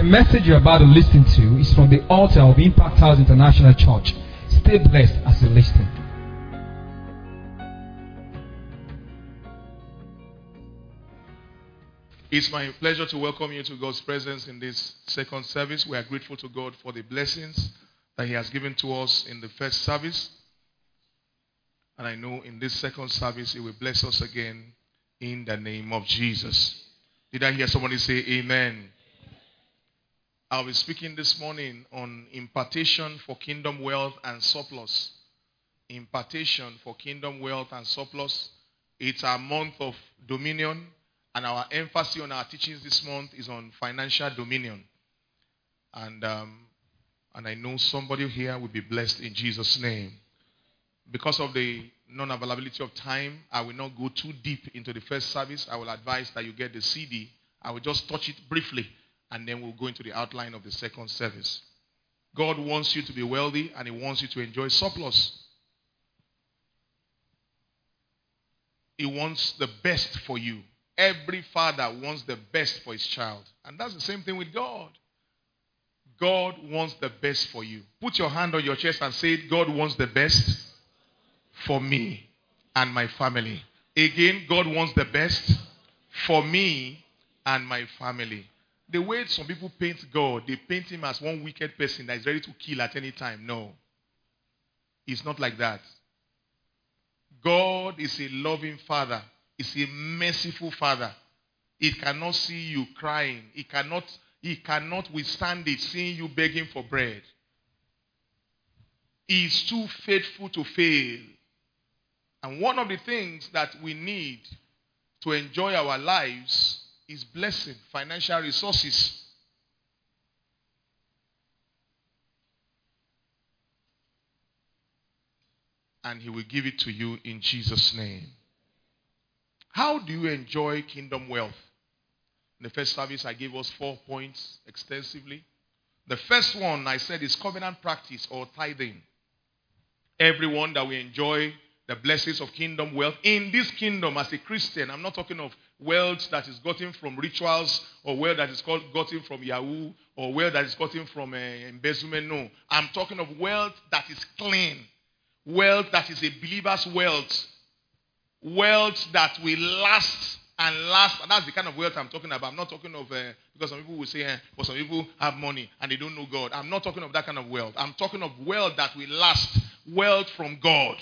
The message you're about to listen to is from the altar of Impact House International Church. Stay blessed as you listen. It's my pleasure to welcome you to God's presence in this second service. We are grateful to God for the blessings that He has given to us in the first service. And I know in this second service, He will bless us again in the name of Jesus. Did I hear somebody say amen? I'll be speaking this morning on impartation for kingdom wealth and surplus. Impartation for kingdom wealth and surplus. It's our month of dominion. And our emphasis on our teachings this month is on financial dominion. And I know somebody here will be blessed in Jesus' name. Because of the non-availability of time, I will not go too deep into the first service. I will advise that you get the CD. I will just touch it briefly, and then we'll go into the outline of the second service. God wants you to be wealthy, and He wants you to enjoy surplus. He wants the best for you. Every father wants the best for his child. And that's the same thing with God. God wants the best for you. Put your hand on your chest and say, God wants the best for me and my family. Again, God wants the best for me and my family. The way some people paint God, they paint Him as one wicked person that is ready to kill at any time. No. It's not like that. God is a loving Father. Is a merciful Father. He cannot see you crying. He cannot withstand it, seeing you begging for bread. He is too faithful to fail. And one of the things that we need to enjoy our lives is blessing, financial resources. And He will give it to you in Jesus' name. How do you enjoy kingdom wealth? In the first service, I gave us 4 points extensively. The first one I said is covenant practice or tithing. Everyone that we enjoy the blessings of kingdom wealth in this kingdom as a Christian. I'm not talking of wealth that is gotten from rituals or wealth that is gotten from Yahoo or wealth that is gotten from embezzlement. No. I'm talking of wealth that is clean. Wealth that is a believer's wealth. Wealth that will last and last. And that's the kind of wealth I'm talking about. I'm not talking of, because some people will say, but some people have money and they don't know God. I'm not talking of that kind of wealth. I'm talking of wealth that will last. Wealth from God.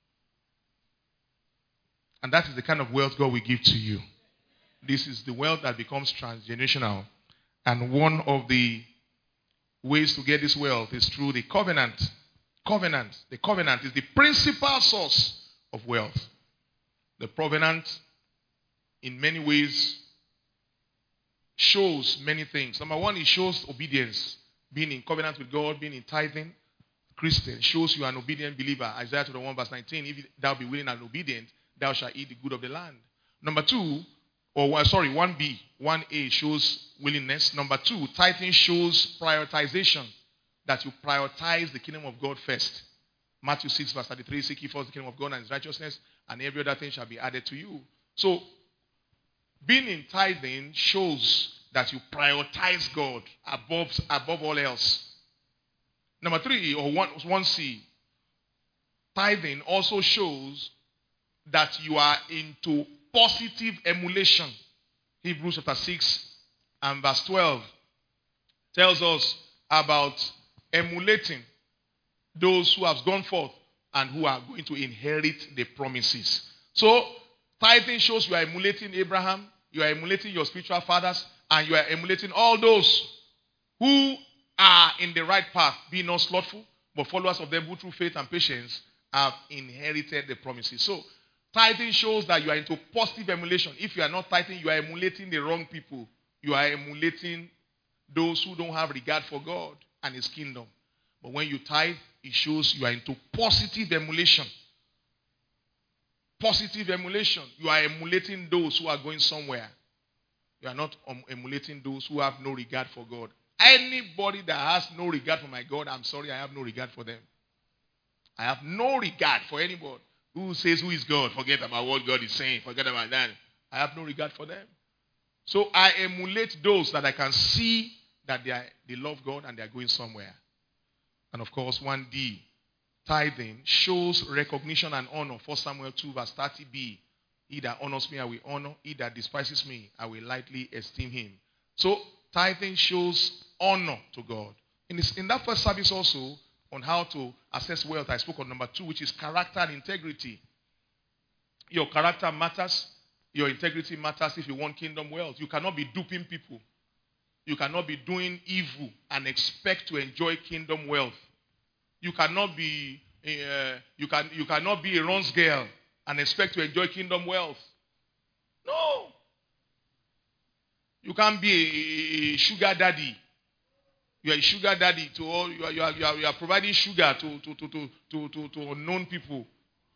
And that is the kind of wealth God will give to you. This is the wealth that becomes transgenerational. And one of the ways to get this wealth is through the covenant. The covenant is the principal source of wealth. The covenant, in many ways, shows many things. Number one, it shows obedience. Being in covenant with God, being in tithing. Christian shows you an obedient believer. Isaiah 1 verse 19, if thou be willing and obedient, thou shalt eat the good of the land. Number two, 1b, 1a shows willingness. Number two, tithing shows prioritization. That you prioritize the kingdom of God first. Matthew 6 verse 33, seek ye first the kingdom of God and His righteousness, and every other thing shall be added to you. So, being in tithing shows that you prioritize God above all else. Number three, or 1c, tithing also shows that you are into positive emulation. Hebrews chapter 6 and verse 12 tells us about emulating those who have gone forth and who are going to inherit the promises. So, tithing shows you are emulating Abraham, you are emulating your spiritual fathers, and you are emulating all those who are in the right path, being not slothful, but followers of them who through faith and patience have inherited the promises. So, tithing shows that you are into positive emulation. If you are not tithing, you are emulating the wrong people. You are emulating those who don't have regard for God and His kingdom. But when you tithe, it shows you are into positive emulation. Positive emulation. You are emulating those who are going somewhere. You are not emulating those who have no regard for God. Anybody that has no regard for my God, I'm sorry, I have no regard for them. I have no regard for anybody who says who is God. Forget about what God is saying. Forget about that. I have no regard for them. So I emulate those that I can see that they love God and they are going somewhere. And of course, 1D, tithing shows recognition and honor. 1 Samuel 2 verse 30b. He that honors me, I will honor. He that despises me, I will lightly esteem him. So, tithing shows honor to God. In that first service also, on how to assess wealth, I spoke on number 2, which is character and integrity. Your character matters. Your integrity matters if you want kingdom wealth. You cannot be duping people. You cannot be doing evil and expect to enjoy kingdom wealth. You cannot be you cannot be a runs girl and expect to enjoy kingdom wealth. No. You can't be a sugar daddy. You are a sugar daddy to all. You are providing sugar to unknown people,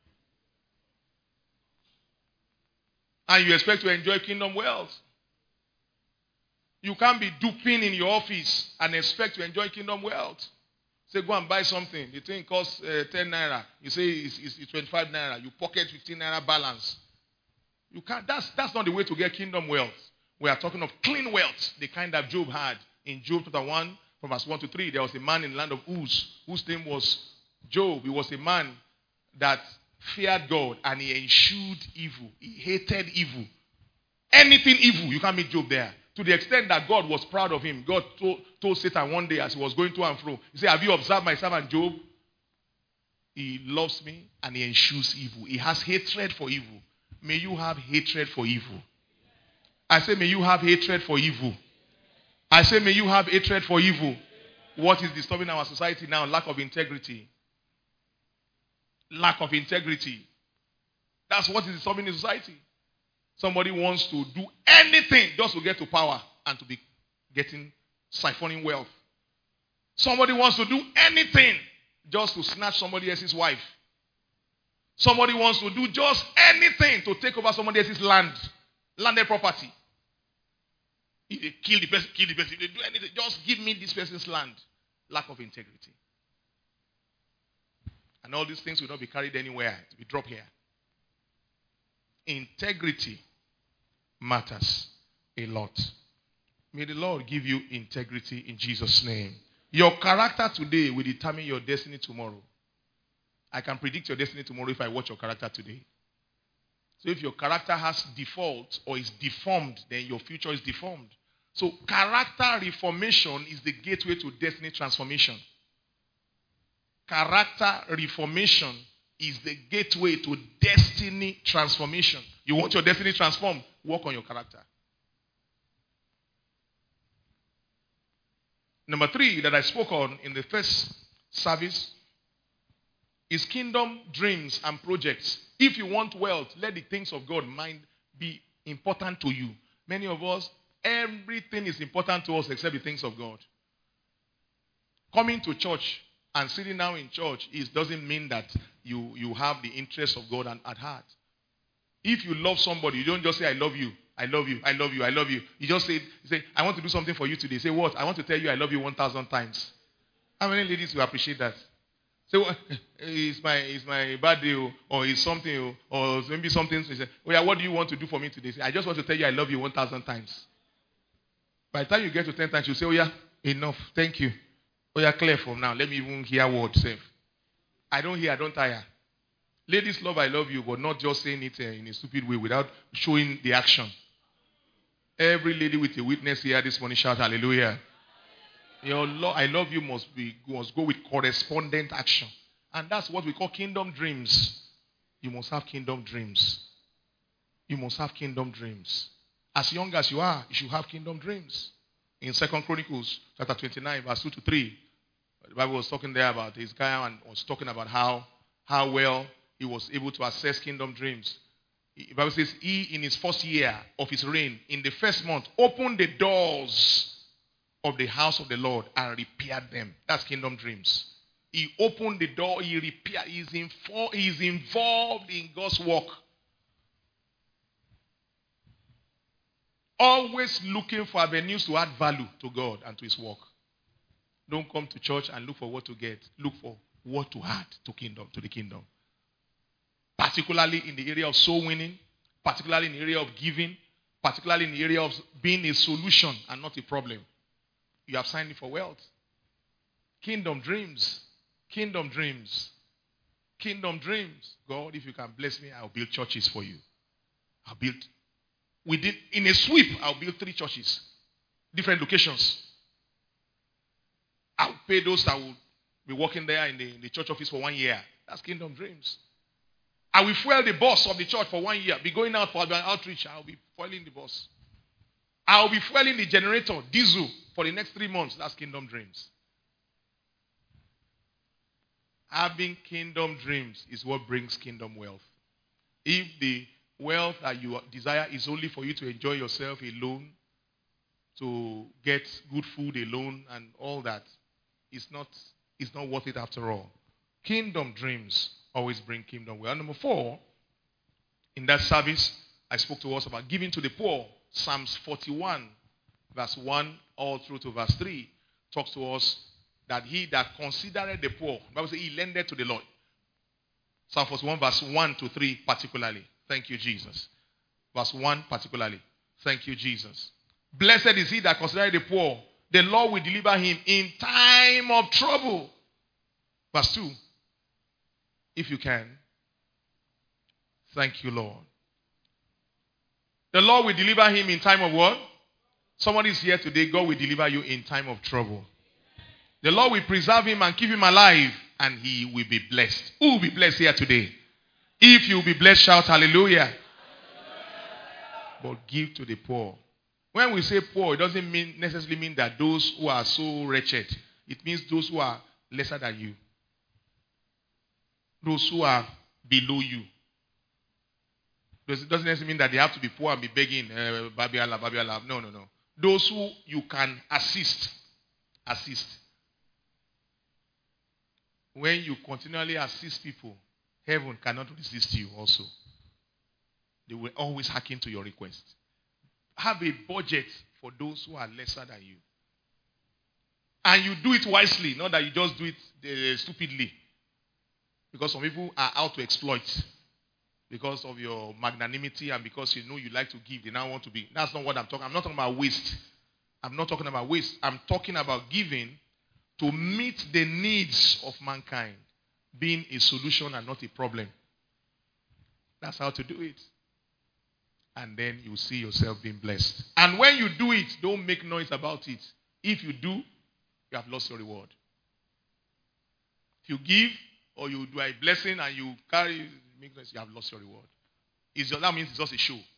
and you expect to enjoy kingdom wealth. You can't be duping in your office and expect to enjoy kingdom wealth. Say, go and buy something. The thing costs 10 naira. You say it's 25 naira. You pocket 15 naira balance. You can't. That's not the way to get kingdom wealth. We are talking of clean wealth, the kind that Job had. In Job chapter 1, from verse 1 to 3, there was a man in the land of Uz whose name was Job. He was a man that feared God and he eschewed evil. He hated evil. Anything evil, you can't meet Job there. To the extent that God was proud of him. God told Satan one day as he was going to and fro, he said, have you observed my servant Job? He loves me and he eschews evil. He has hatred for evil. May you have hatred for evil. I say, may you have hatred for evil. I say, may you have hatred for evil. What is disturbing our society now? Lack of integrity. Lack of integrity. That's what is disturbing the society. Somebody wants to do anything just to get to power and to be siphoning wealth. Somebody wants to do anything just to snatch somebody else's wife. Somebody wants to do just anything to take over somebody else's landed property. If they kill the person, If they do anything, just give me this person's land. Lack of integrity. And all these things will not be carried anywhere. It will drop here. Integrity matters a lot. May the Lord give you integrity in Jesus' name. Your character today will determine your destiny tomorrow. I can predict your destiny tomorrow if I watch your character today. So if your character has default or is deformed, then your future is deformed. So character reformation is the gateway to destiny transformation. Character reformation is the gateway to destiny transformation. You want your destiny transformed? Work on your character. Number 3 that I spoke on in the first service is kingdom dreams and projects. If you want wealth, let the things of God mind be important to you. Many of us, everything is important to us except the things of God. Coming to church and sitting down in church doesn't mean that you have the interest of God at heart. If you love somebody, you don't just say, I love you, I love you, I love you, I love you. You just say, I want to do something for you today. Say, what? I want to tell you I love you 1,000 times. How many ladies will appreciate that? Say, well, it's my birthday, or it's something, or maybe something. Say, oh yeah, what do you want to do for me today? Say, I just want to tell you I love you 1,000 times. By the time you get to 10 times, you say, oh yeah, enough, thank you. Oh yeah, clear from now. Let me even hear words. I don't hear, I don't tire. Ladies love I love you, but not just saying it in a stupid way without showing the action. Every lady with a witness here this morning shout hallelujah. Your I love you must go with correspondent action. And that's what we call kingdom dreams. You must have kingdom dreams. You must have kingdom dreams. As young as you are, you should have kingdom dreams. In 2 Chronicles chapter 29, verse 2 to 3, the Bible was talking there about this guy and was talking about how well he was able to access kingdom dreams. The Bible says he, in his first year of his reign, in the first month, opened the doors of the house of the Lord and repaired them. That's kingdom dreams. He opened the door, he repaired, he's involved in God's work. Always looking for avenues to add value to God and to his work. Don't come to church and look for what to get. Look for what to add to the kingdom. Particularly in the area of soul winning, particularly in the area of giving, particularly in the area of being a solution and not a problem. You have signed it for wealth. Kingdom dreams. Kingdom dreams. Kingdom dreams. God, if you can bless me, I'll build churches for you. I'll build. In a sweep, I'll build 3 churches. Different locations. I'll pay those that will be working there in the church office for 1 year. That's kingdom dreams. I will fuel the bus of the church for 1 year. Be going out for an outreach. I'll be fueling the bus. I'll be fueling the generator, diesel, for the next 3 months. That's kingdom dreams. Having kingdom dreams is what brings kingdom wealth. If the wealth that you desire is only for you to enjoy yourself alone, to get good food alone and all that, it's not worth it after all. Kingdom dreams always bring kingdom wealth. Number 4, in that service, I spoke to us about giving to the poor. Psalms 41, verse 1 all through to verse 3, talks to us that he that considered the poor, the Bible says he lended to the Lord. Psalm 41, verse 1 to 3 particularly. Thank you, Jesus. Verse 1 particularly. Thank you, Jesus. Blessed is he that considereth the poor. The Lord will deliver him in time of trouble. Verse 2. If you can. Thank you, Lord. The Lord will deliver him in time of what? Somebody is here today. God will deliver you in time of trouble. The Lord will preserve him and keep him alive, and he will be blessed. Who will be blessed here today? If you will be blessed, shout hallelujah. But give to the poor. When we say poor, it doesn't necessarily mean that those who are so wretched. It means those who are lesser than you. Those who are below you. It doesn't necessarily mean that they have to be poor and be begging. Babi Allah, Babi Allah. No. Those who you can assist. Assist. When you continually assist people, heaven cannot resist you also. They will always hearken to your request. Have a budget for those who are lesser than you. And you do it wisely, not that you just do it stupidly. Because some people are out to exploit. Because of your magnanimity and because you know you like to give, they now want to be. That's not what I'm talking about. I'm not talking about waste. I'm not talking about waste. I'm talking about giving to meet the needs of mankind, being a solution and not a problem. That's how to do it. And then you see yourself being blessed. And when you do it, don't make noise about it. If you do, you have lost your reward. If you give or you do a blessing and you carry, make noise, you have lost your reward. That means it's just a show.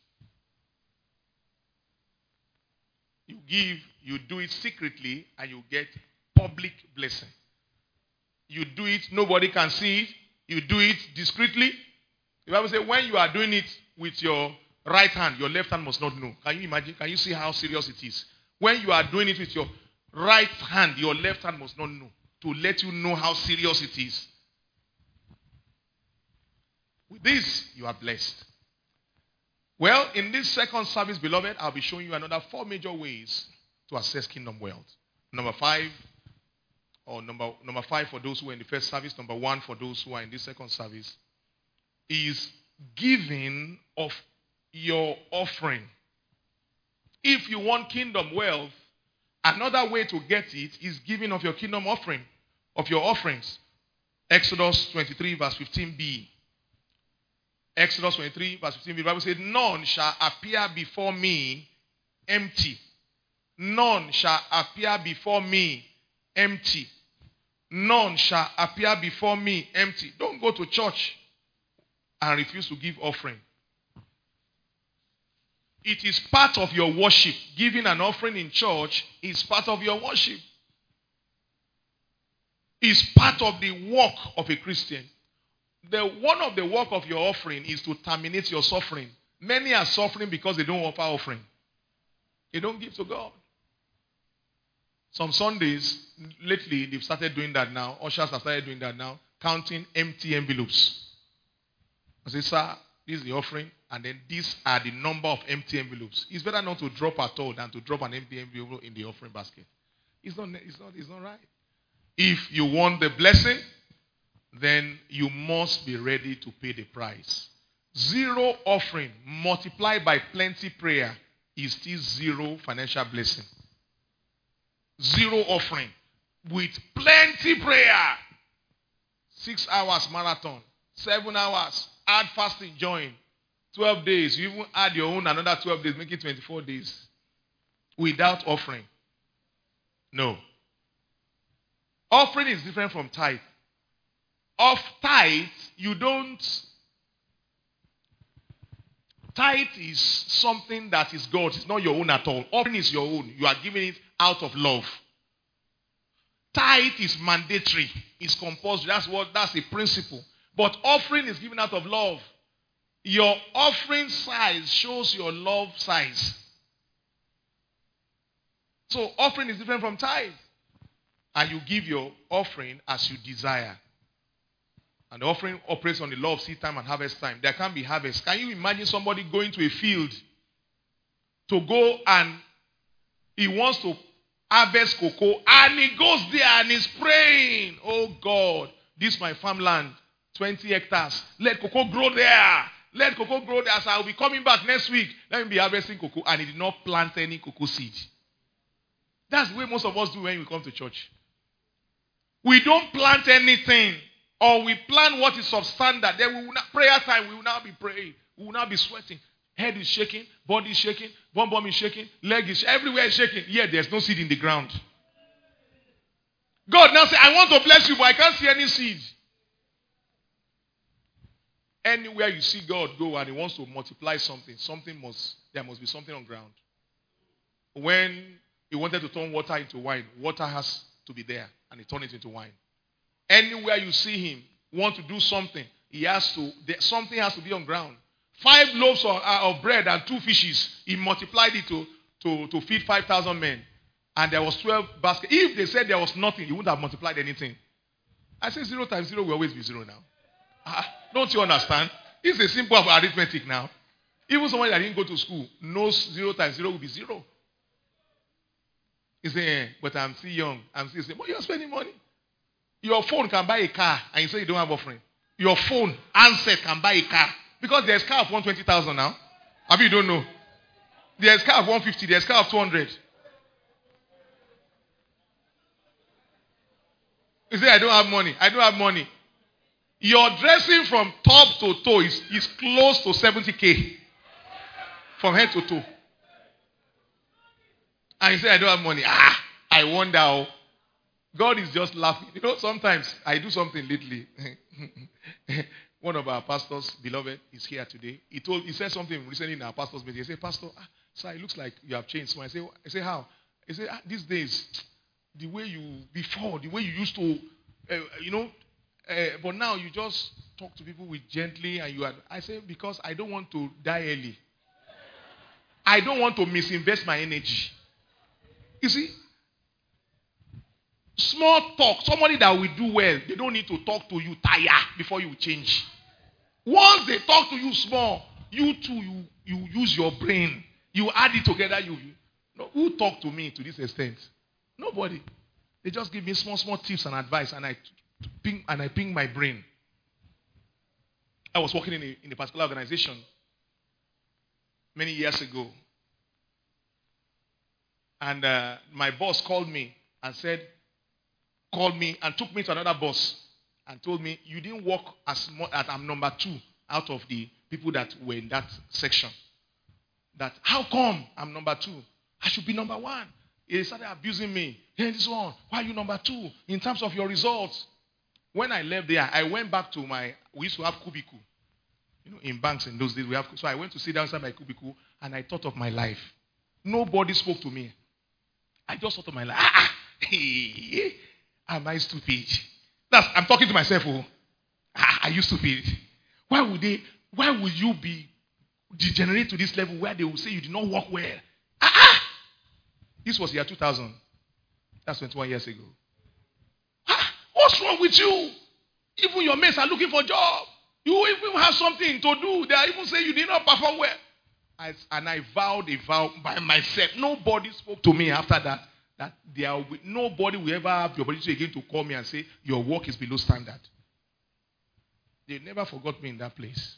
You give, you do it secretly, and you get public blessing. You do it, nobody can see it. You do it discreetly. The Bible says when you are doing it with your right hand, your left hand must not know. Can you imagine? Can you see how serious it is? When you are doing it with your right hand, your left hand must not know. To let you know how serious it is. With this, you are blessed. Well, in this second service, beloved, I'll be showing you another 4 major ways to access kingdom wealth. Number 5 for those who are in the first service, number 1 for those who are in this second service, is giving of your offering. If you want kingdom wealth, another way to get it is giving of your kingdom offering, of your offerings. Exodus 23 verse 15b. Exodus 23 verse 15b. The Bible says, none shall appear before me empty. None shall appear before me empty. None shall appear before me empty. Don't go to church and refuse to give offering. It is part of your worship. Giving an offering in church is part of your worship. It's part of the work of a Christian. One of the work of your offering is to terminate your suffering. Many are suffering because they don't offer offering. They don't give to God. Some Sundays, lately, they've started doing that now. Ushers have started doing that now. Counting empty envelopes. I say, sir, this is the offering. And then these are the number of empty envelopes. It's better not to drop at all than to drop an empty envelope in the offering basket. It's not right. If you want the blessing, then you must be ready to pay the price. 0 offering multiplied by plenty prayer is still 0 financial blessing. zero offering, with plenty prayer. 6 hours marathon, 7 hours, add fasting, join. 12 days, you even add your own another 12 days, make it 24 days. Without offering. No. Offering is different from tithe. Of tithe, you don't. Tithe is something that is God's. It's not your own at all. Offering is your own. You are giving it out of love. Tithe is mandatory. It's compulsory. That's a principle. But offering is given out of love. Your offering size shows your love size. So offering is different from tithe. And you give your offering as you desire. And the offering operates on the law of seed time and harvest time. There can be harvest. Can you imagine somebody going to a field to go and he wants to harvest cocoa and he goes there and he's praying, oh God, this is my farmland, 20 hectares. Let cocoa grow there. Let cocoa grow there. So I'll be coming back next week. Let me be harvesting cocoa. And he did not plant any cocoa seed. That's the way most of us do when we come to church. We don't plant anything. Or we plan what is substandard. Then we will not, prayer time, we will now be praying. We will now be sweating. Head is shaking, body is shaking, bum is shaking, leg is everywhere is shaking. Yet there's no seed in the ground. God now says, I want to bless you, but I can't see any seed. Anywhere you see God go and he wants to multiply something, there must be something on ground. When he wanted to turn water into wine, water has to be there, and he turned it into wine. Anywhere you see him want to do something, something has to be on ground. 5 loaves of bread and 2 fishes, he multiplied it to feed 5,000 men. And there was 12 baskets. If they said there was nothing, he wouldn't have multiplied anything. I say 0 times 0 will always be 0 now. Don't you understand? It's a simple arithmetic now. Even someone that didn't go to school knows 0 times 0 will be 0. He say, but I'm still young. I'm still saying, but you're spending money. Your phone can buy a car and you say you don't have offering. Your phone, handset can buy a car. Because there's car of 120,000 now. Maybe you don't know. There's car of 150, there's car of 200. You say, I don't have money. I don't have money. Your dressing from top to toe is close to 70K. From head to toe. And you say, I don't have money. I wonder how. God is just laughing. You know, sometimes I do something lately. One of our pastors, beloved, is here today. He said something recently in our pastor's meeting. He said, Pastor, sir, it looks like you have changed. So I say, how? He said, these days, the way you used to, but now you just talk to people with gently and you are. I say, because I don't want to die early. I don't want to misinvest my energy. You see? Small talk. Somebody that will do well, they don't need to talk to you tire before you change. Once they talk to you small, you too, you use your brain. You add it together. Who talk to me to this extent? Nobody. They just give me small tips and advice, and I ping my brain. I was working in a particular organization many years ago. And my boss called me and took me to another boss and told me, you didn't work as I'm number 2 out of the people that were in that section. That, how come I'm number 2? I should be number 1. He started abusing me. Hey, this one, why are you number 2 in terms of your results? When I left there, I went back to we used to have cubicle. You know, in banks in those days, so I went to sit down inside my cubicle and I thought of my life. Nobody spoke to me. I just thought of my life. Am I stupid? I'm talking to myself. Are you stupid? Why would you be degenerate to this level where they will say you did not work well? This was year 2000. That's 21 years ago. What's wrong with you? Even your mates are looking for a job. You even have something to do. They are even saying you did not perform well. I vowed a vow by myself. Nobody spoke to me after that. Nobody will ever have the opportunity again to call me and say, your work is below standard. They never forgot me in that place.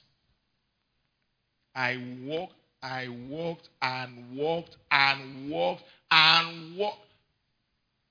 I walked and walked and walked and walked.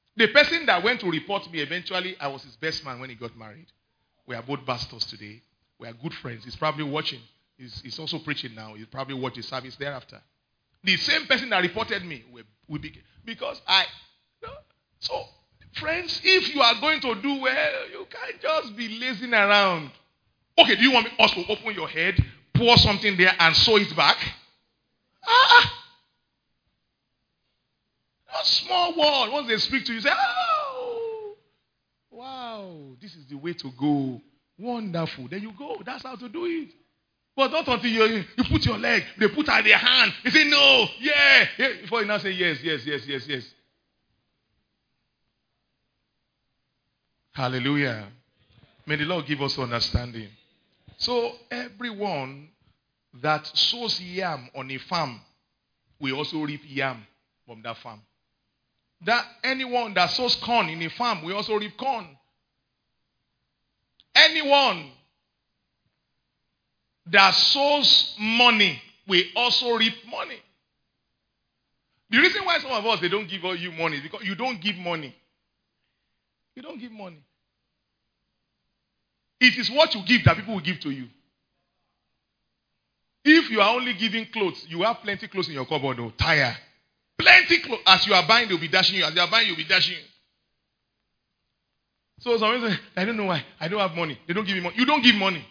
The person that went to report me, eventually, I was his best man when he got married. We are both pastors today. We are good friends. He's probably watching. He's also preaching now. He'll probably watch the service thereafter. The same person that reported me, we became, because so, friends, if you are going to do well, you can't just be lazing around. Okay, do you want us to open your head, pour something there, and sew it back? A small word. Once they speak to you, say, oh, wow, this is the way to go. Wonderful. Then you go. That's how to do it. But not until you put your leg, they put out their hand. They say, no, yeah. Before you now say, yes. Hallelujah. May the Lord give us understanding. So, everyone that sows yam on a farm will also reap yam from that farm. That anyone that sows corn in a farm will also reap corn. Anyone that sows money will also reap money. The reason why some of us, they don't give you money is because you don't give money. You don't give money. It is what you give that people will give to you. If you are only giving clothes, you have plenty clothes in your cupboard, though. Tire. Plenty clothes. As you are buying, they'll be dashing you. As they are buying, you'll be dashing you. So some say, I don't know why. I don't have money. They don't give me money. You don't give money.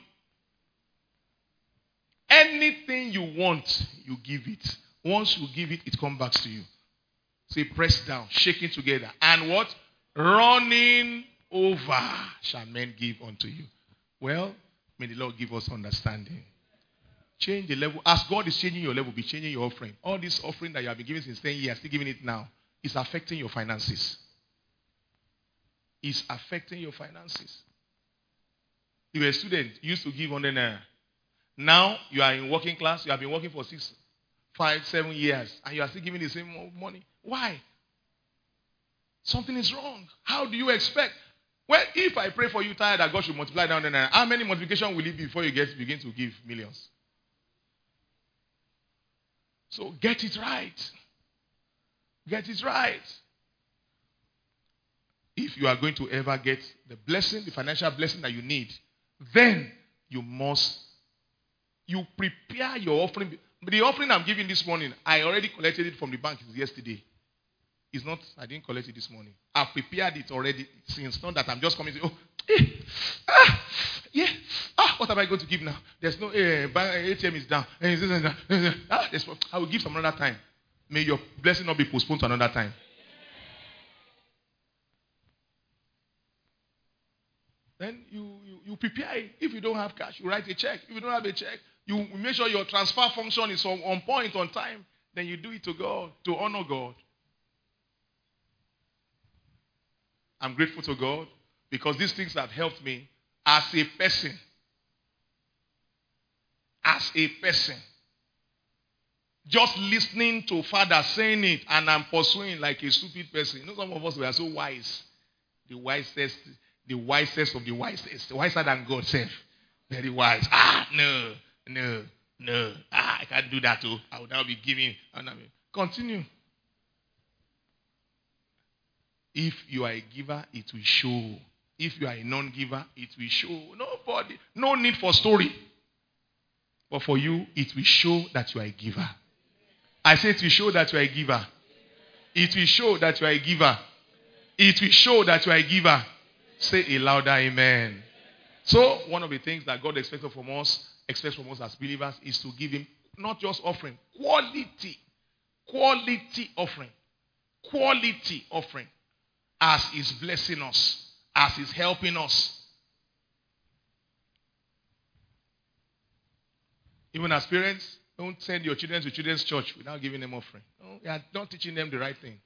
Anything you want, you give it. Once you give it, it comes back to you. Say, press down, shaking together. And what? Running over shall men give unto you. Well, may the Lord give us understanding. Change the level. As God is changing your level, be changing your offering. All this offering that you have been giving since 10 years, still giving it now, is affecting your finances. It's affecting your finances. You were a student, you used to give 100 naira. Now you are in working class, you have been working for 6, 5, 7 years, and you are still giving the same money. Why? Something is wrong. How do you expect? Well, if I pray for you, tired that God should multiply down the naira, how many multiplication will it be before you begin to give millions? So get it right. Get it right. If you are going to ever get the blessing, the financial blessing that you need, then you prepare your offering. The offering I'm giving this morning, I already collected it from the bank yesterday. It's not, I didn't collect it this morning. I've prepared it already since. Not that I'm just coming to, what am I going to give now? There's no, ATM is down. I will give some another time. May your blessing not be postponed to another time. Then you prepare it. If you don't have cash, you write a check. If you don't have a check, you make sure your transfer function is on point, on time. Then you do it to God, to honor God. I'm grateful to God because these things have helped me as a person. As a person. Just listening to Father saying it and I'm pursuing like a stupid person. You know, some of us were so wise. The wisest of the wisest. Wiser than God self. Very wise. No. I can't do that too. I would now be giving. Continue. If you are a giver, it will show. If you are a non-giver, it will show. No need for story. But for you, it will show that you are a giver. I say it will show that you are a giver. It will show that you are a giver. It will show that you are a giver. Say a louder amen. So, one of the things that God expects from us as believers, is to give Him not just offering, quality offering. Quality offering. As He's blessing us, as He's helping us. Even as parents, don't send your children to children's church without giving them offering. No, you are not teaching them the right thing.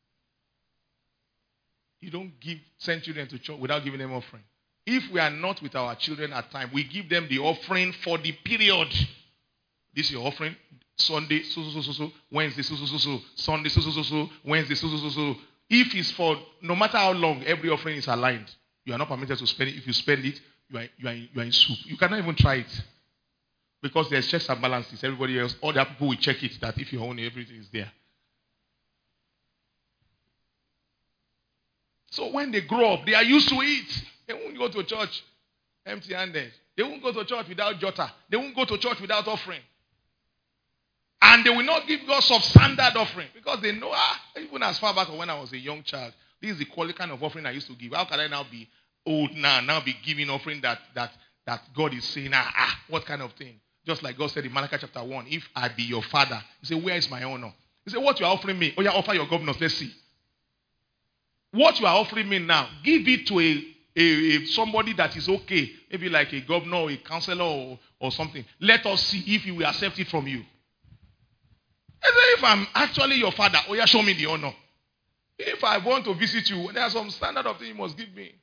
You don't send children to church without giving them offering. If we are not with our children at time, we give them the offering for the period. This is your offering. Sunday, so. Wednesday, so. Sunday, so. Wednesday, so. If it's for, no matter how long, every offering is aligned. You are not permitted to spend it. If you spend it, you are in soup. You cannot even try it. Because there's checks and balances. Everybody else, all the people will check it that if you own it, everything is there. So when they grow up, they are used to it. They won't go to church empty-handed. They won't go to church without jota. They won't go to church without offering. And they will not give God substandard offering because they know, even as far back when I was a young child, this is the quality kind of offering I used to give. How can I now be old now be giving offering that God is saying, what kind of thing? Just like God said in Malachi chapter 1, if I be your father, he said, where is my honor? He said, what you are offering me? Oh yeah, offer your governors, let's see. What you are offering me now, give it to a somebody that is okay, maybe like a governor or a counselor or something. Let us see if he will accept it from you. If I'm actually your father, oh yeah, show me the honor. If I want to visit you, there are some standard of things you must give me.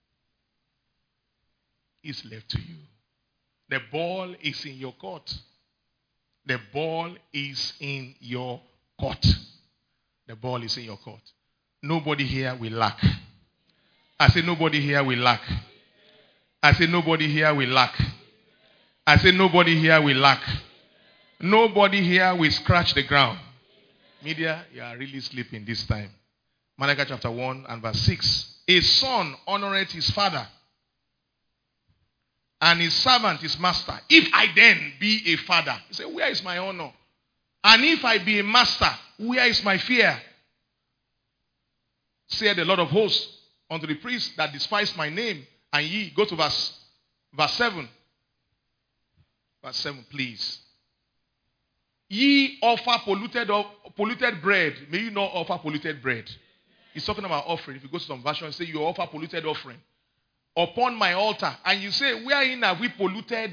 It's left to you. The ball is in your court. The ball is in your court. The ball is in your court. Nobody here will lack. I say nobody here will lack. I say nobody here will lack. I say nobody here will lack. Nobody here will scratch the ground. Media, you are really sleeping this time. Malachi chapter 1 and verse 6. A son honoreth his father, and his servant his master. If I then be a father, he said, where is my honor? And if I be a master, where is my fear? Said the Lord of hosts unto the priests that despise my name, and ye, go to verse 7. Verse 7, please. Ye offer polluted bread. May you not offer polluted bread. He's talking about offering. If you go to some versions, say you offer polluted offering upon my altar. And you say, wherein have we polluted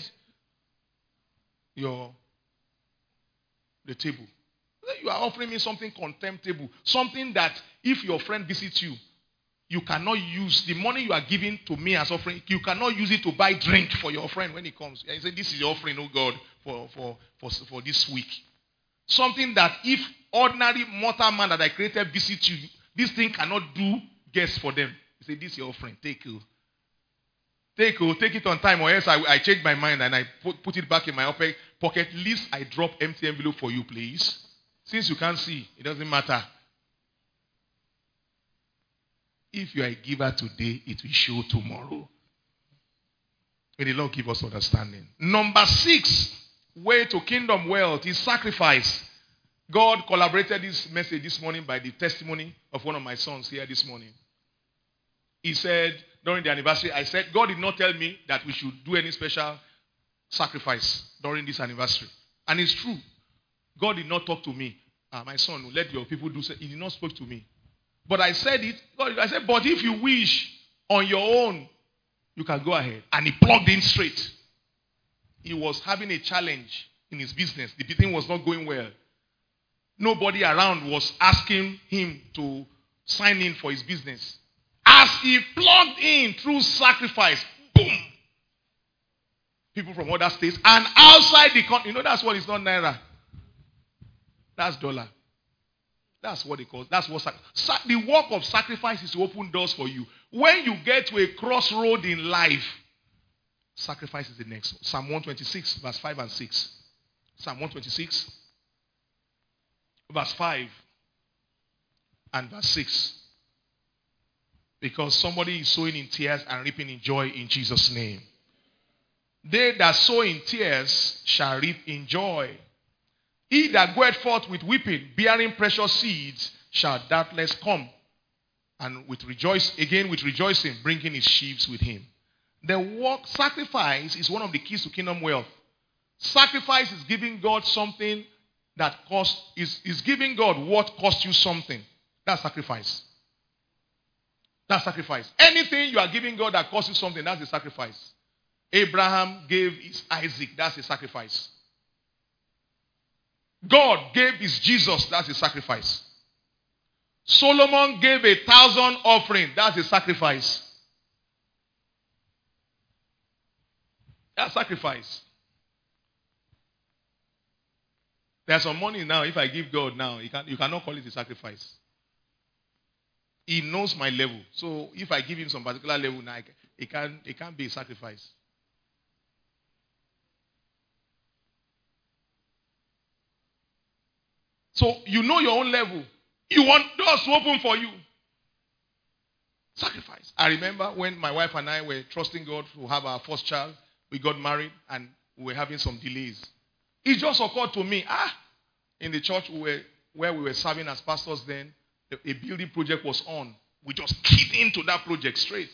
the table? You are offering me something contemptible. Something that if your friend visits you, you cannot use the money you are giving to me as offering. You cannot use it to buy drink for your friend when he comes. And you say, this is your offering, oh God, for this week. Something that if ordinary mortal man that I created visits you, this thing cannot do guess for them. You say, this is your offering. Take it. Take it on time, or else I change my mind and I put it back in my pocket. Least I drop empty envelope for you, please. Since you can't see, it doesn't matter. If you are a giver today, it will show tomorrow. May the Lord give us understanding. Number 6, way to kingdom wealth is sacrifice. God collaborated this message this morning by the testimony of one of my sons here this morning. He said, during the anniversary, I said, God did not tell me that we should do any special sacrifice during this anniversary. And it's true. God did not talk to me. My son, let your people do so. He did not speak to me. But I said it. I said, but if you wish on your own, you can go ahead. And he plugged in straight. He was having a challenge in his business. The thing was not going well. Nobody around was asking him to sign in for his business. As he plugged in through sacrifice, boom! People from other states and outside the country. That's what is not naira. That's dollar. That's what they call. That's what the work of sacrifice is to open doors for you. When you get to a crossroad in life, sacrifice is the next one. Psalm 126, verse 5 and 6. Psalm 126, verse 5 and verse 6. Because somebody is sowing in tears and reaping in joy in Jesus' name. They that sow in tears shall reap in joy. He that goeth forth with weeping, bearing precious seeds, shall doubtless come, and with rejoicing, bringing his sheaves with him. The sacrifice is one of the keys to kingdom wealth. Sacrifice is giving God something that is giving God what costs you something. That's sacrifice. That's sacrifice. Anything you are giving God that costs you something, that's a sacrifice. Abraham gave his Isaac, that's a sacrifice. God gave his Jesus, that's a sacrifice. Solomon gave 1,000 offering, that's a sacrifice. That's sacrifice. There's some money now, if I give God now, you cannot call it a sacrifice. He knows my level. So if I give him some particular level now, it can't be a sacrifice. So you know your own level. You want doors to open for you. Sacrifice. I remember when my wife and I were trusting God to have our first child, we got married and we were having some delays. It just occurred to me, in the church where we were serving as pastors then, a building project was on. We just keyed into that project straight.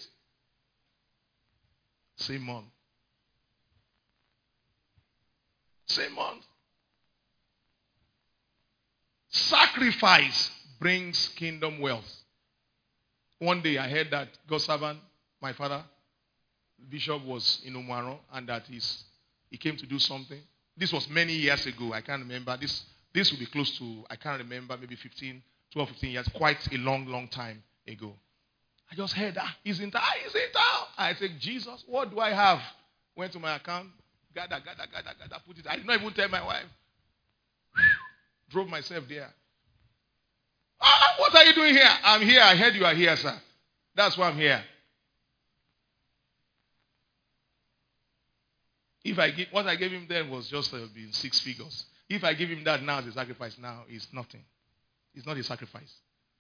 Same month. Same month. Sacrifice brings kingdom wealth. One day I heard that God's servant, my father, Bishop, was in Umuaro, and that he came to do something. This was many years ago. I can't remember. This will be close to, I can't remember, maybe 12, 15 years. Quite a long, long time ago. I just heard that. He's in town. He's in town. I said, Jesus, what do I have? Went to my account. Gather, put it. I did not even tell my wife. Drove myself there. What are you doing here? I'm here. I heard you are here, sir. That's why I'm here. What I gave him then was just been 6 figures. If I give him that now as a sacrifice now, it's nothing. It's not a sacrifice.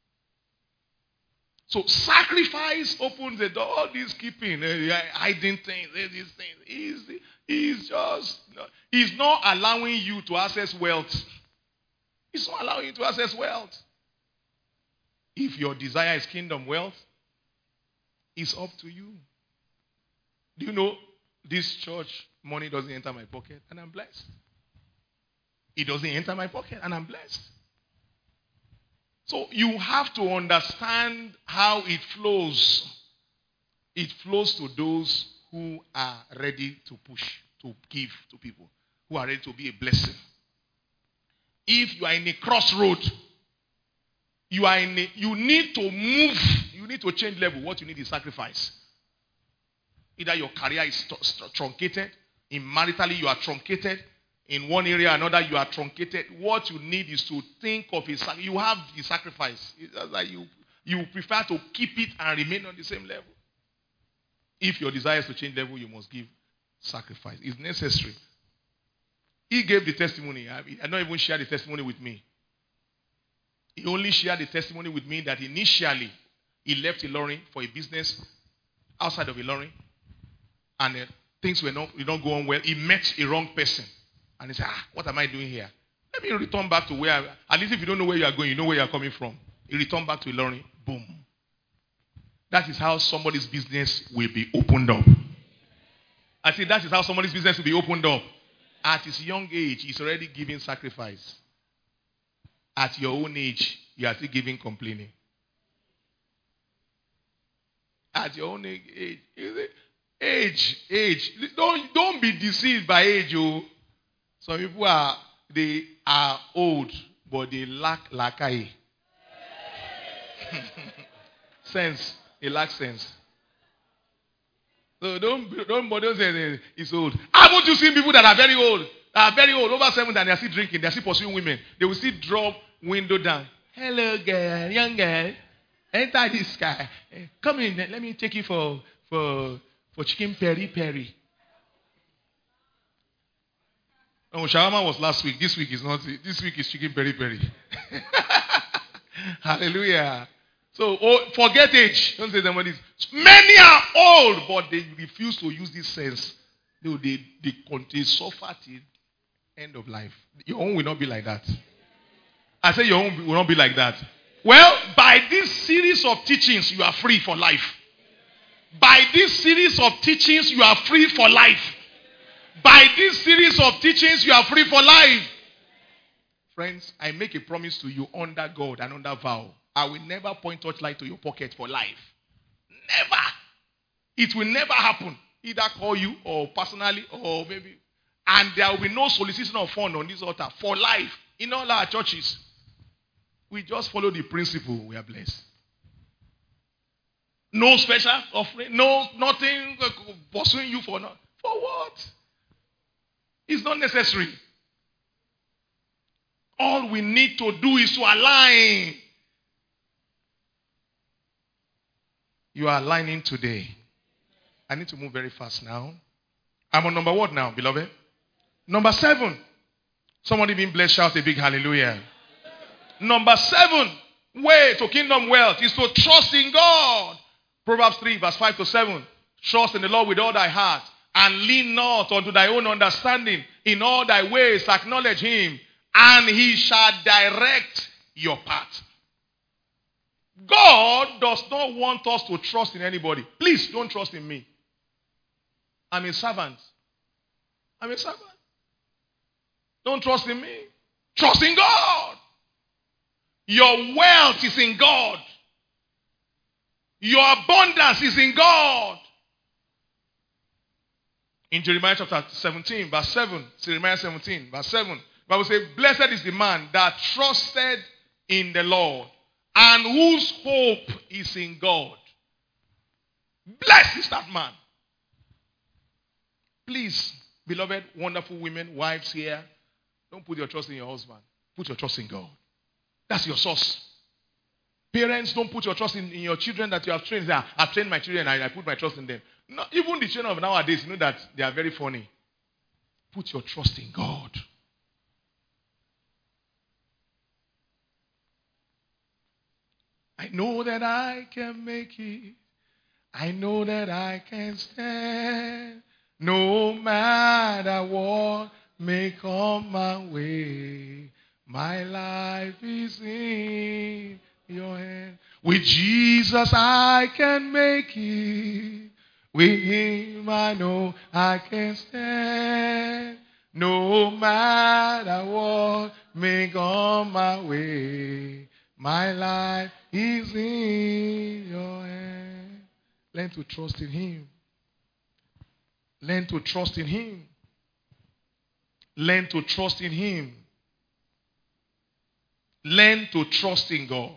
So sacrifice opens the door. All this keeping, hiding things, these things. He's not allowing you to access wealth. He's not allowing you to access wealth. If your desire is kingdom wealth, it's up to you. Do you know this church money doesn't enter my pocket and I'm blessed? It doesn't enter my pocket and I'm blessed. So you have to understand how it flows. It flows to those who are ready to push, to give to people, who are ready to be a blessing. If you are in a crossroad, you need to move, you need to change level. What you need is sacrifice. Either your career is truncated, in maritally you are truncated, in one area or another you are truncated. What you need is to think of a sacrifice. You have the sacrifice. It's just like you prefer to keep it and remain on the same level. If your desire is to change level, you must give sacrifice. It's necessary. He gave the testimony. I don't even share the testimony with me. He only shared the testimony with me that initially he left Ilorin for a business outside of Ilorin, and things were not go on well. He met a wrong person, and he said, what am I doing here? Let me return back to where, at least if you don't know where you are going, you know where you are coming from. He returned back to Ilorin. Boom. That is how somebody's business will be opened up. I said that is how somebody's business will be opened up. At his young age, he's already giving sacrifice. At your own age, you are still giving complaining. At your own age. Don't be deceived by age. Oh. Some people are old, but they lack lakai. Sense. They lack sense. So don't say it's old. Haven't you seen people that are very old? Over 70, and they are still drinking, they are still pursuing women. They will still drop window down. Hello, girl, young girl. Enter this guy. Come in, let me take you for chicken peri. Oh, shawarma was last week. This week is not. This week is chicken peri. Hallelujah. So, forget age. Don't say somebody's. Many are old, but they refuse to use this sense. They suffer till end of life. Your own will not be like that. I say your own will not be like that. Well, by this series of teachings, you are free for life. By this series of teachings, you are free for life. By this series of teachings, you are free for life. Friends, I make a promise to you under God and under vow. I will never point torchlight to your pocket for life. Never. It will never happen. Either call you or personally or maybe. And there will be no solicitation of fund on this altar for life in all our churches. We just follow the principle. We are blessed. No special offering. No, nothing pursuing you for not. For what? It's not necessary. All we need to do is to align. You are aligning today. I need to move very fast now. I'm on number what now, beloved? Number 7. Somebody being blessed, shout a big hallelujah. Number 7 way to kingdom wealth is to trust in God Proverbs 3 verse 5 to 7. Trust in the Lord with all thy heart and lean not unto thy own understanding. In all thy ways acknowledge him, and he shall direct your path. God does not want us to trust in anybody. Please don't trust in me. I'm a servant. I'm a servant. Don't trust in me. Trust in God. Your wealth is in God. Your abundance is in God. In Jeremiah chapter 17, verse 7, Jeremiah 17, verse 7, the Bible says, blessed is the man that trusted in the Lord and whose hope is in God. Blessed is that man. Please, beloved, wonderful women, wives here, don't put your trust in your husband. Put your trust in God. That's your source. Parents, don't put your trust in your children that you have trained. I've trained my children and I put my trust in them. No, even the children of nowadays, you know that they are very funny. Put your trust in God. I know that I can make it. I know that I can stand. No matter what may come my way. My life is in your hand. With Jesus I can make it. With him I know I can stand. No matter what may come my way. My life is in your hand. Learn to trust in him. Learn to trust in him. Learn to trust in him. Learn to trust in God.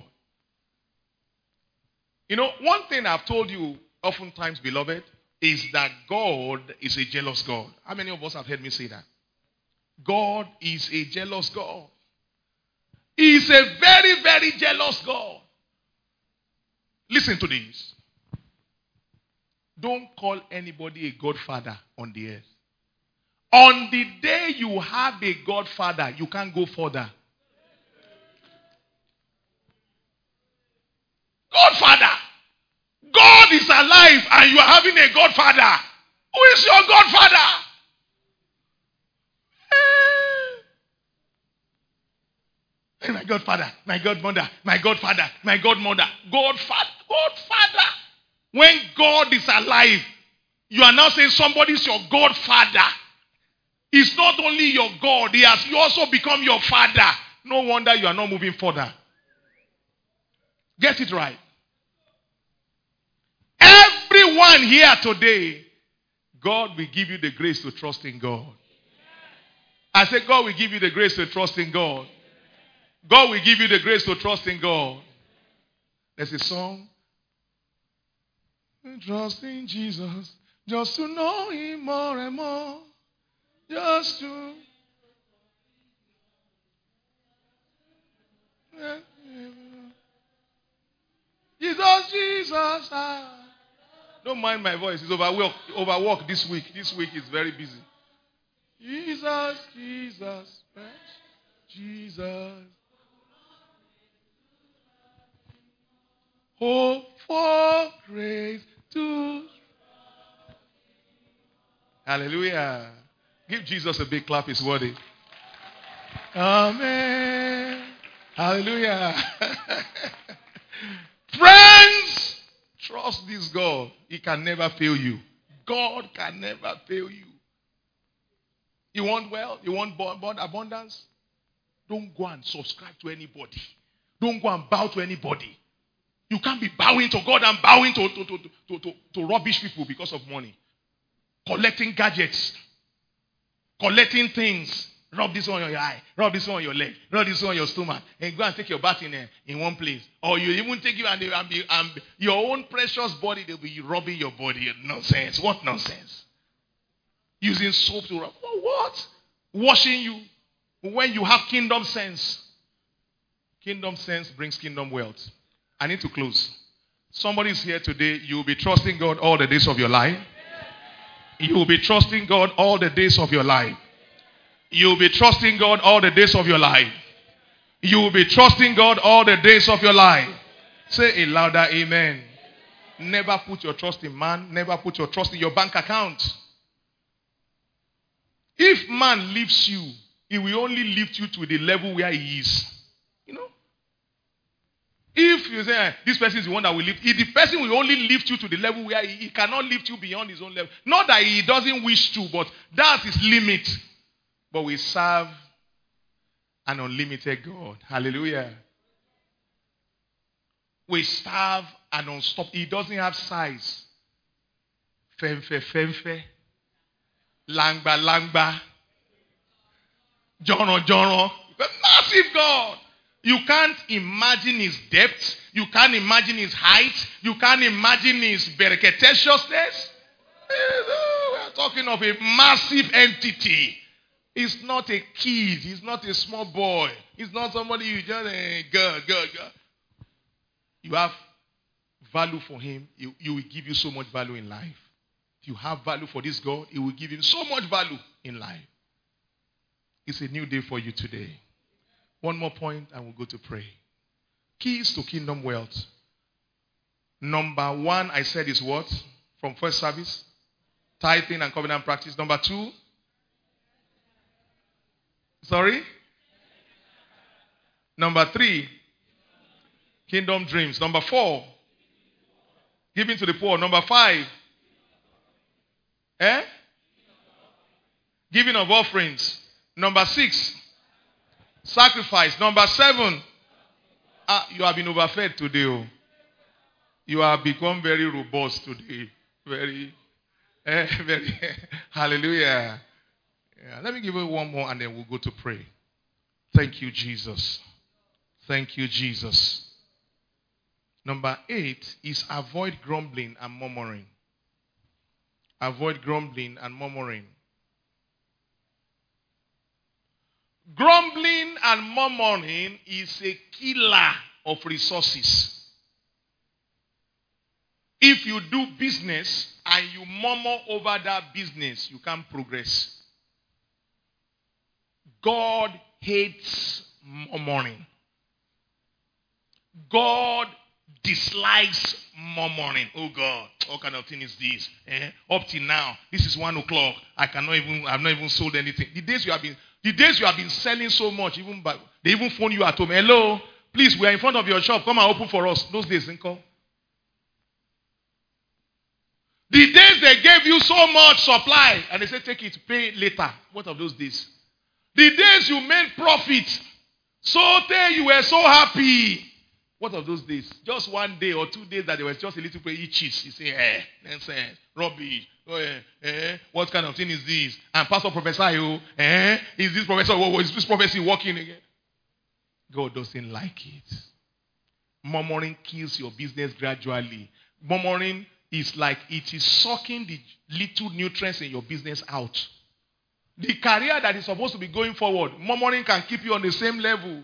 You know, one thing I've told you oftentimes, beloved, is that God is a jealous God. How many of us have heard me say that? God is a jealous God. He is a very, very jealous God. Listen to this. Don't call anybody a godfather on the earth. On the day you have a godfather, you can't go further. Godfather. God is alive and you are having a godfather. Who is your godfather? My godfather, my godmother, my godfather, my godmother. Godfather. When God is alive, you are now saying somebody is your godfather. He's not only your God, he has also become your father. No wonder you are not moving further. Get it right. Everyone here today, God will give you the grace to trust in God. I said, God will give you the grace to trust in God. God will give you the grace to trust in God. There's a song. Trust in Jesus, just to know him more and more. Just to. Jesus. Don't mind my voice. It's overwork this week. This week is very busy. Jesus. Hope for grace to. Hallelujah. Give Jesus a big clap. He's worthy. Amen. Hallelujah. Friends, trust this God. He can never fail you. God can never fail you. You want wealth? You want abundance? Don't go and subscribe to anybody. Don't go and bow to anybody. You can't be bowing to God and bowing to rubbish people because of money. Collecting gadgets. Collecting things. Rub this one on your eye. Rub this one on your leg. Rub this one on your stomach. And go and take your bath in one place. Or you even take you and your own precious body, they'll be rubbing your body. Nonsense. What nonsense? Using soap to rub. What? Washing you. When you have kingdom sense. Kingdom sense brings kingdom wealth. I need to close. Somebody is here today. You will be trusting God all the days of your life. You will be trusting God all the days of your life. You will be trusting God all the days of your life. You will be trusting God all the days of your life. Say a louder amen. Never put your trust in man. Never put your trust in your bank account. If man lifts you, he will only lift you to the level where he is. You know? If you say, this person is the one that will lift, if the person will only lift you to the level where he cannot lift you beyond his own level. Not that he doesn't wish to, but that's his limit. But we serve an unlimited God. Hallelujah. We serve an unstoppable. He doesn't have size. Femfe, femfe. Langba, langba. Jono, jono. A massive God. You can't imagine his depth. You can't imagine his height. You can't imagine his bereketaciousness. We are talking of a massive entity. He's not a kid. He's not a small boy. He's not somebody you just, girl. You have value for him. He will give you so much value in life. If you have value for this God, he will give you so much value in life. It's a new day for you today. One more point and we'll go to pray. Keys to kingdom wealth. Number 1, I said, is what? From first service? Tithing and covenant practice. Number 2? Sorry? Number 3? Kingdom dreams. Number 4? Giving to the poor. Number 5? Giving of offerings. Number 6? Sacrifice. Number 7? You have been overfed today. Oh. You have become very robust today. Very. Hallelujah. Yeah, let me give you one more and then we'll go to pray. Thank you, Jesus. Thank you, Jesus. Number 8 is avoid grumbling and murmuring. Avoid grumbling and murmuring. Grumbling and murmuring is a killer of resources. If you do business and you murmur over that business, you can't progress. God hates murmuring. God dislikes murmuring. Oh God, what kind of thing is this? Up till now, this is 1 o'clock. I've not even sold anything. The days you have been selling so much, they even phone you at home. Hello, please, we are in front of your shop. Come and open for us. Those days, Uncle. The days they gave you so much supply and they said take it, pay later. What of those days? The days you made profit, you were so happy. What of those days? Just 1 day or 2 days that there was just a little bit each cheese. You say, nonsense, rubbish. What kind of thing is this? And Pastor Professor, is this professor? Is this prophecy working again? God doesn't like it. Murmuring kills your business gradually. Murmuring is like it is sucking the little nutrients in your business out. The career that is supposed to be going forward, murmuring can keep you on the same level.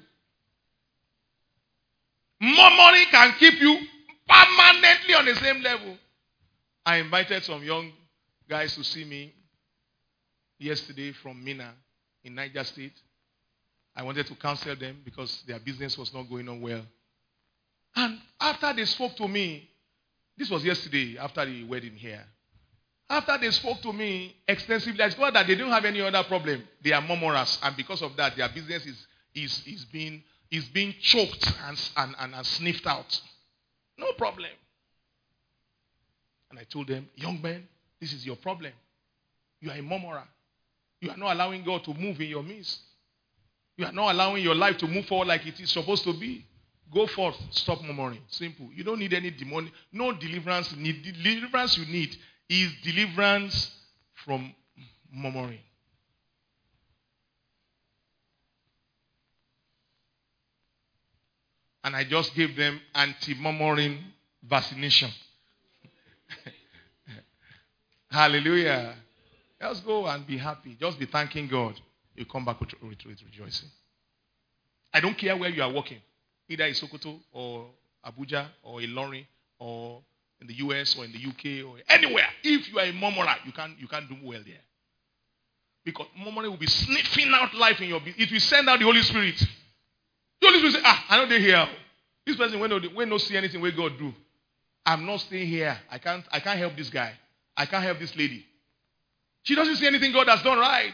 Murmuring can keep you permanently on the same level. I invited some young guys to see me yesterday from Mina in Niger State. I wanted to counsel them because their business was not going on well. And after they spoke to me, this was yesterday after the wedding here. After they spoke to me extensively, I discovered that they don't have any other problem. They are murmurers, and because of that, their business is being choked and sniffed out. No problem. And I told them, young men, this is your problem. You are a murmurer. You are not allowing God to move in your midst. You are not allowing your life to move forward like it is supposed to be. Go forth. Stop murmuring. Simple. You don't need any demonic. No deliverance. The deliverance you need is deliverance from murmuring. And I just gave them anti-murmuring vaccination. Hallelujah. Just go and be happy. Just be thanking God. You come back with rejoicing. I don't care where you are working. Either in Sokoto or Abuja or in Ilorin or in the US or in the UK or anywhere. If you are a murmurer, you can't do well there. Because murmuring will be sniffing out life in your business. It will send out the Holy Spirit. The Holy Spirit will say, I know they hear. This person, when no see anything, where God do. I'm not staying here. I can't help this guy. I can't help this lady. She doesn't see anything God has done right.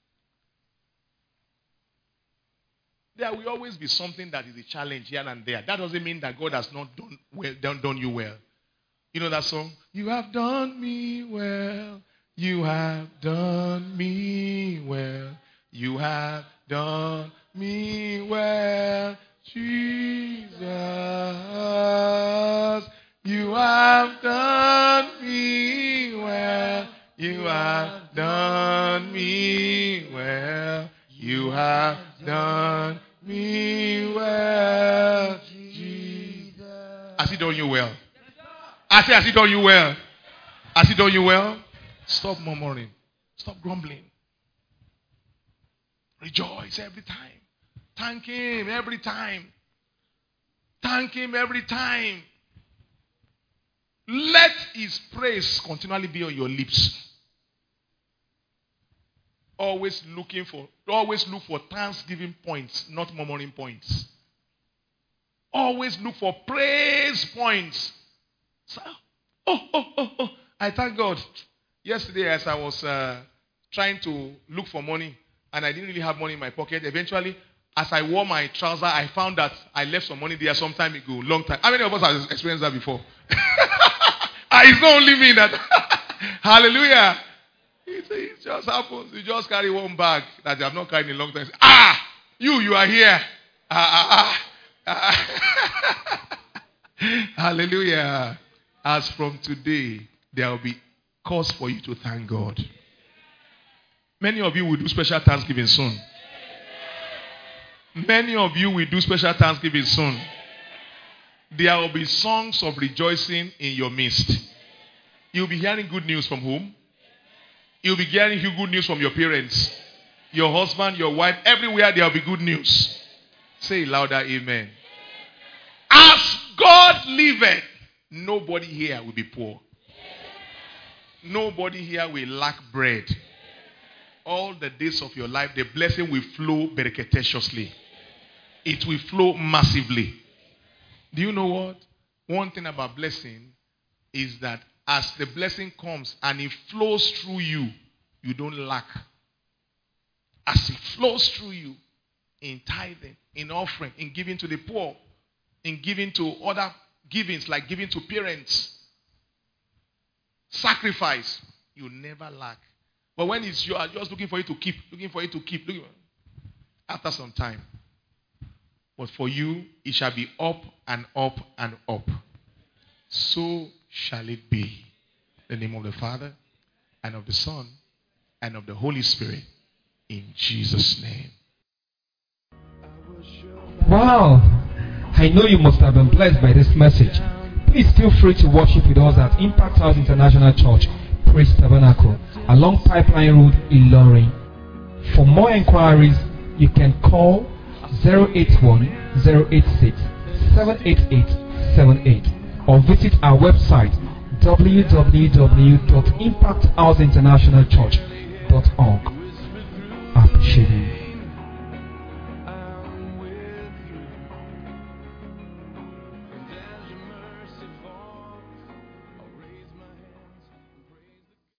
There will always be something that is a challenge here and there. That doesn't mean that God has not done you well. You know that song? You have done me well. You have done me well. You have done me well, Jesus. You have done me well. You have done me well. You have done me well, Jesus. Has he done you well? I say, has he done you well? Has he done you well? Stop murmuring. Stop grumbling. Rejoice every time. Thank him every time. Thank him every time. Let his praise continually be on your lips. Always look for thanksgiving points, not murmuring points. Always look for praise points. So, I thank God. Yesterday, as I was trying to look for money, and I didn't really have money in my pocket, eventually, as I wore my trouser, I found that I left some money there some time ago, long time. How many of us have experienced that before? It's not only me that. Hallelujah. It just happens. You just carry one bag that you have not carried in a long time. You are here. Hallelujah. As from today, there will be cause for you to thank God. Many of you will do special Thanksgiving soon. Many of you will do special Thanksgiving soon. There will be songs of rejoicing in your midst. You'll be hearing good news from whom? You'll be hearing good news from your parents, your husband, your wife. Everywhere there will be good news. Say louder, amen. As God liveth, nobody here will be poor. Nobody here will lack bread. All the days of your life, the blessing will flow bereketiously. It will flow massively. Do you know what? One thing about blessing is that as the blessing comes and it flows through you, you don't lack. As it flows through you, in tithing, in offering, in giving to the poor, in giving to other givings like giving to parents, sacrifice, you never lack. But when you are just looking for it to keep, after some time. But for you, it shall be up and up and up. So shall it be. In the name of the Father, and of the Son, and of the Holy Spirit. In Jesus' name. Wow. I know you must have been blessed by this message. Please feel free to worship with us at Impact House International Church, Praise Tabernacle, along Pipeline Road, Ilorin. For more inquiries, you can call 081-086-78878 or visit our website www.impacthouseinternationalchurch.org. I appreciate you.